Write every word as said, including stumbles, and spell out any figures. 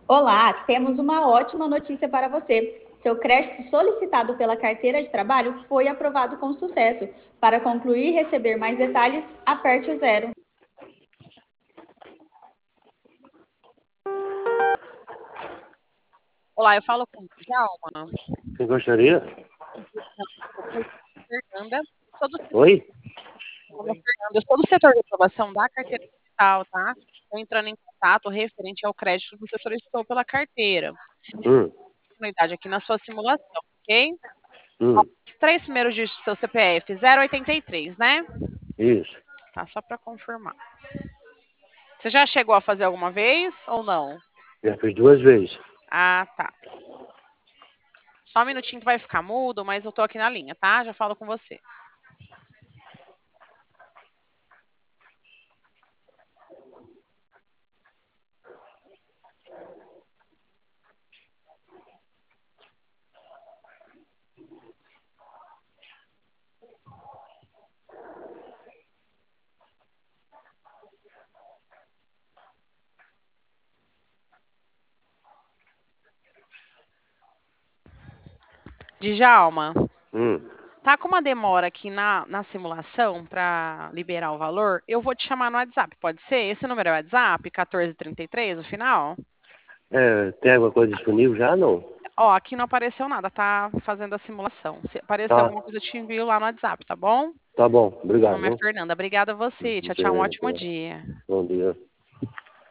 Olá, temos uma ótima notícia para você. Seu crédito solicitado pela carteira de trabalho foi aprovado com sucesso. Para concluir e receber mais detalhes, aperte o zero. Olá, eu falo com o Djalma. Você gostaria? Fernanda. Sou do setor, Oi? Fernanda, eu sou do setor de aprovação da carteira digital, tá? Estou entrando em contato referente ao crédito que você solicitou pela carteira. Hum, Unidade aqui na sua simulação, ok? Ó, hum, os três primeiros dígitos do seu C P F, zero oitenta e três, né? isso. Tá, só para confirmar. Você já chegou a fazer alguma vez ou não? Já fiz duas vezes. Ah, tá. Só um minutinho que vai ficar mudo, mas eu tô aqui na linha, tá? Já falo com você. Djalma, Hum, tá com uma demora aqui na, na simulação para liberar o valor? Eu vou te chamar no WhatsApp, pode ser? Esse número é o WhatsApp, um quatro trinta e três, o final? é, tem alguma coisa disponível já? Não. Ó, aqui não apareceu nada, tá fazendo a simulação. Se aparecer Tá, alguma coisa, eu te envio lá no WhatsApp, tá bom? tá bom. Meu Obrigado, nome é viu? Fernanda. Obrigada a você. Tchau, tchau. Um Bem, ótimo bem. dia. Bom dia.